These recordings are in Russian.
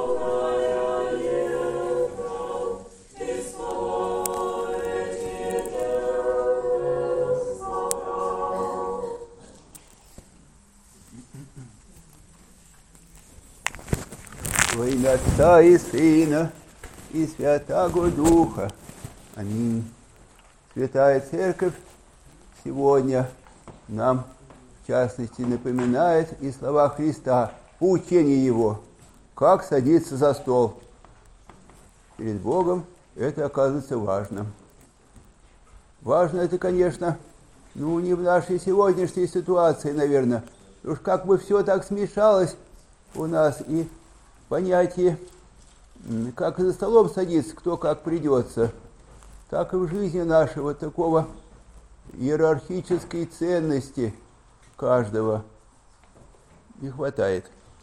Во имя Отца и Сына и Святаго Духа. Аминь. Святая Церковь сегодня нам, в частности, напоминает и слова Христа по учению Его, как садиться за стол. Перед Богом это оказывается важно. Важно это, конечно, не в нашей сегодняшней ситуации, наверное. Уж как бы все так смешалось у нас, и понятие, как за столом садиться, кто как придется, так и в жизни нашей вот такого иерархической ценности каждого не хватает.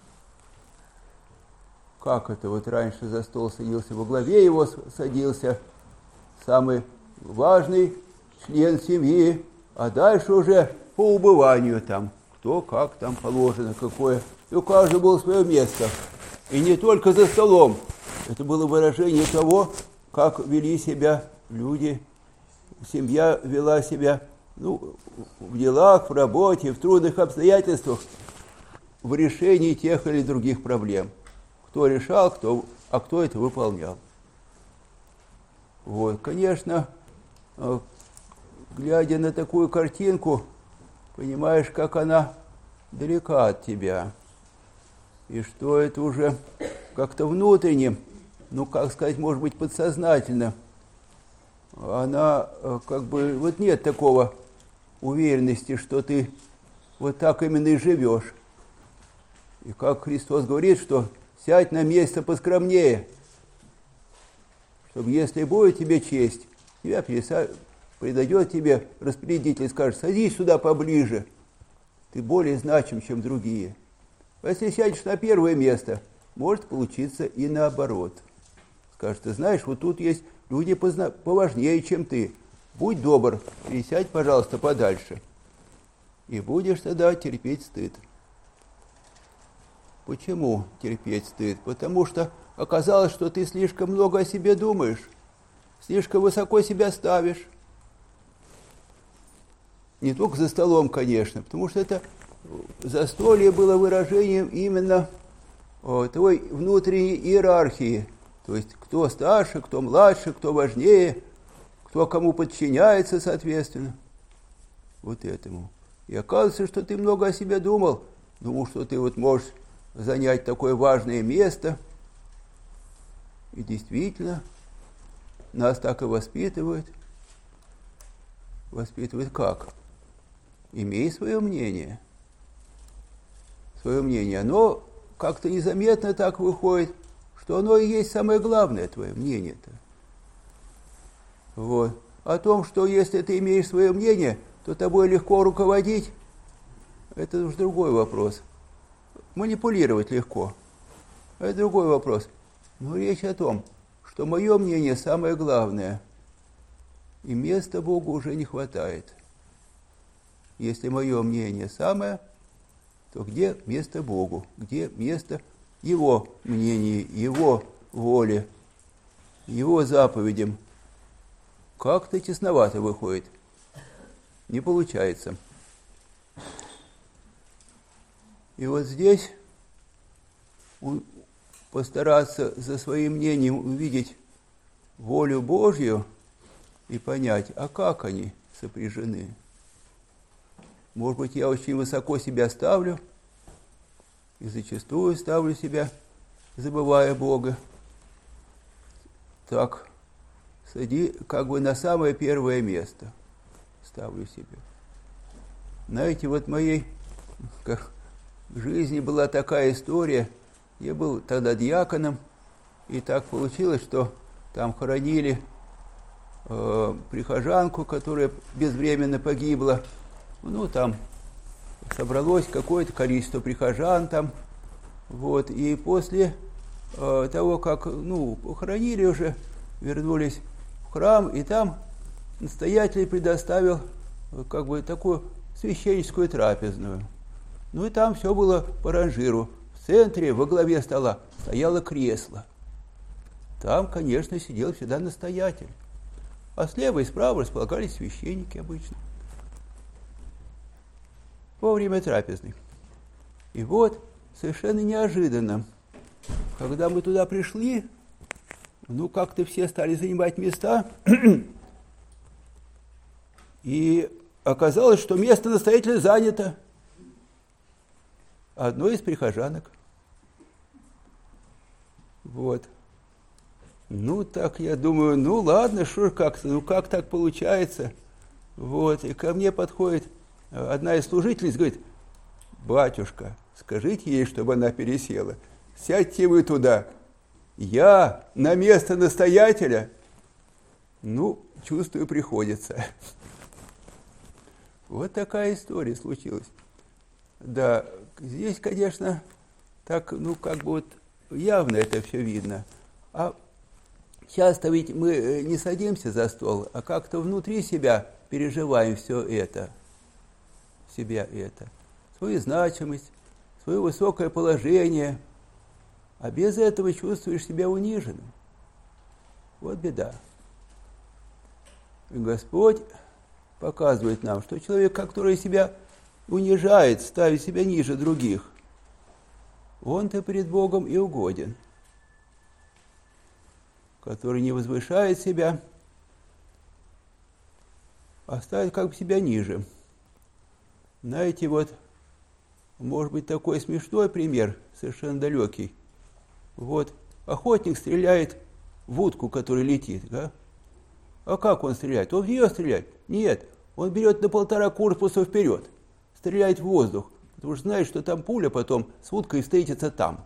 Как это вот раньше за стол садился, во главе его садился самый важный член семьи, а дальше уже по убыванию там, кто как там положено, какое. И у каждого было свое место. И не только за столом. Это было выражение того, как вели себя люди, семья вела себя в делах, в работе, в трудных обстоятельствах, в решении тех или других проблем. Кто решал, кто это выполнял. Вот, конечно, глядя на такую картинку, понимаешь, как она далека от тебя. И что это уже как-то внутренне, как сказать, может быть, подсознательно, она как бы, вот нет такого уверенности, что ты вот так именно и живешь. И как Христос говорит, что сядь на место поскромнее, чтобы если будет тебе честь, тебя придает тебе распорядитель, скажет, садись сюда поближе, ты более значим, чем другие. А если сядешь на первое место, может получиться и наоборот. Скажешь, ты знаешь, вот тут есть люди поважнее, чем ты. Будь добр, пересядь, пожалуйста, подальше. И будешь тогда терпеть стыд. Почему терпеть стыд? Потому что оказалось, что ты слишком много о себе думаешь, слишком высоко себя ставишь. Не только за столом, конечно, потому что это застолье было выражением именно твоей внутренней иерархии. То есть, кто старше, кто младше, кто важнее, кто кому подчиняется, соответственно. Вот этому. И оказывается, что ты много о себе думал, что ты вот можешь занять такое важное место. И действительно, нас так и воспитывают. Воспитывают как? Имей свое мнение. Свое мнение. Оно как-то незаметно так выходит, что оно и есть самое главное, твое мнение-то. Вот. О том, что если ты имеешь свое мнение, то тобой легко руководить, это уж другой вопрос. Манипулировать легко. Это другой вопрос. Но речь о том, что мое мнение самое главное, и места Богу уже не хватает. Если мое мнение самое, то где место Богу? Где место Его мнению, Его воле, Его заповедям? Как-то тесновато выходит. Не получается. И вот здесь постараться за своим мнением увидеть волю Божью и понять, а как они сопряжены. Может быть, я очень высоко себя ставлю, и зачастую ставлю себя, забывая Бога. Так, как бы на самое первое место ставлю себя. Знаете, вот в моей жизни была такая история. Я был тогда диаконом, и так получилось, что там хоронили прихожанку, которая безвременно погибла. Там собралось какое-то количество прихожан там, вот, и после того, как, похоронили уже, вернулись в храм, и там настоятель предоставил, как бы, такую священническую трапезную. И там все было по ранжиру. В центре, во главе стола, стояло кресло. Там, конечно, сидел всегда настоятель. А слева и справа располагались священники обычно. Во время трапезной. И вот, совершенно неожиданно, когда мы туда пришли, как-то все стали занимать места, и оказалось, что место настоятеля занято одной из прихожанок. Вот. Так я думаю, ладно, что ж как-то, как так получается. Вот, и ко мне подходит одна из служительниц, говорит: батюшка, скажите ей, чтобы она пересела. Сядьте вы туда. Я на место настоятеля? Чувствую, приходится. Вот такая история случилась. Да, здесь, конечно, так, явно это все видно. А часто ведь мы не садимся за стол, а как-то внутри себя переживаем все это. Свою значимость, свое высокое положение. А без этого чувствуешь себя униженным. Вот беда. И Господь показывает нам, что человек, который себя унижает, ставит себя ниже других, он-то перед Богом и угоден. Который не возвышает себя, а ставит себя ниже. Знаете, может быть, такой смешной пример, совершенно далекий. Охотник стреляет в утку, которая летит, да? А как он стреляет? Он в нее стреляет? Нет, он берет на 1,5 корпуса вперед, стреляет в воздух, потому что знает, что там пуля потом с уткой встретится там.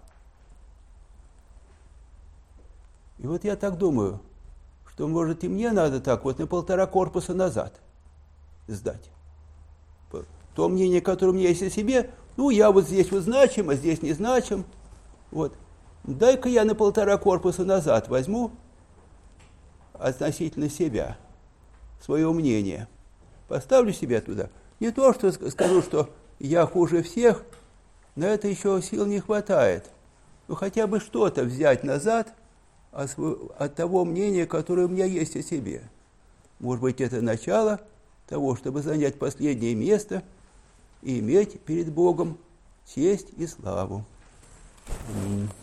И я так думаю, что, может, и мне надо так на 1,5 корпуса назад сдать. То мнение, которое у меня есть о себе, я здесь значим, а здесь не значим. Дай-ка я на 1,5 корпуса назад возьму относительно себя, свое мнение. Поставлю себя туда. Не то, что скажу, что я хуже всех, на это еще сил не хватает. Хотя бы что-то взять назад от того мнения, которое у меня есть о себе. Может быть, это начало того, чтобы занять последнее место и иметь перед Богом честь и славу. Аминь.